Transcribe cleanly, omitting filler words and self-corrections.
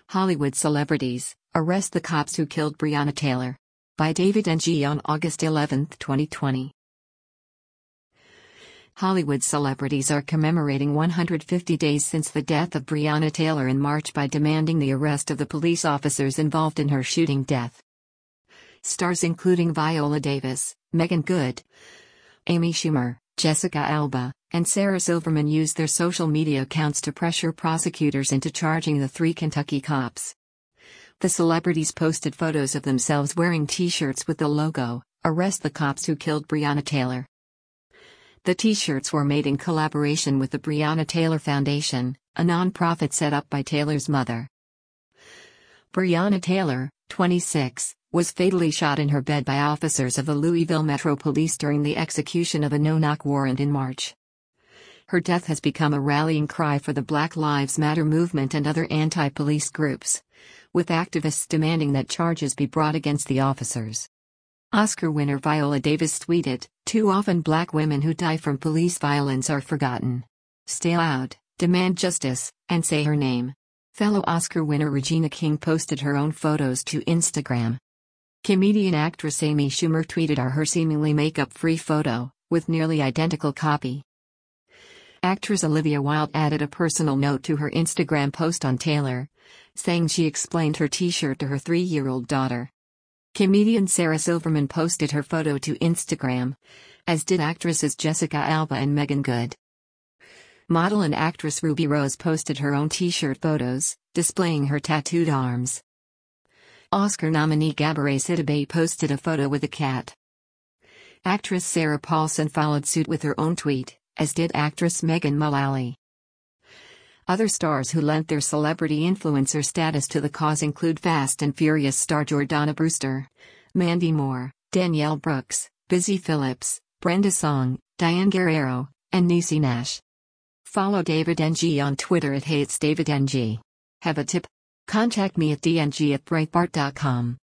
Hollywood celebrities, arrest the cops who killed Breonna Taylor. By David Ng on August 11, 2020. Hollywood celebrities are commemorating 150 days since the death of Breonna Taylor in March by demanding the arrest of the police officers involved in her shooting death. Stars including Viola Davis, Meagan Good, Amy Schumer, Jessica Alba, and Sarah Silverman used their social media accounts to pressure prosecutors into charging the three Kentucky cops. The celebrities posted photos of themselves wearing t-shirts with the logo, "Arrest the Cops Who Killed Breonna Taylor." The t-shirts were made in collaboration with the Breonna Taylor Foundation, a nonprofit set up by Taylor's mother. Breonna Taylor, 26, was fatally shot in her bed by officers of the Louisville Metro Police during the execution of a no-knock warrant in March. Her death has become a rallying cry for the Black Lives Matter movement and other anti-police groups, with activists demanding that charges be brought against the officers. Oscar winner Viola Davis tweeted, "Too often Black women who die from police violence are forgotten. Stay loud, demand justice, and say her name." Fellow Oscar winner Regina King posted her own photos to Instagram. Comedian actress Amy Schumer tweeted her seemingly makeup-free photo, with nearly identical copy. Actress Olivia Wilde added a personal note to her Instagram post on Taylor, saying she explained her t-shirt to her 3-year-old daughter. Comedian Sarah Silverman posted her photo to Instagram, as did actresses Jessica Alba and Meagan Good. Model and actress Ruby Rose posted her own t-shirt photos, displaying her tattooed arms. Oscar nominee Gabourey Sidibe posted a photo with a cat. Actress Sarah Paulson followed suit with her own tweet, as did actress Megan Mullally. Other stars who lent their celebrity influencer status to the cause include Fast and Furious star Jordana Brewster, Mandy Moore, Danielle Brooks, Busy Phillips, Brenda Song, Diane Guerrero, and Niecy Nash. Follow David Ng on Twitter @HeyIt'sDavidNG. Have a tip? Contact me at dng@breitbart.com.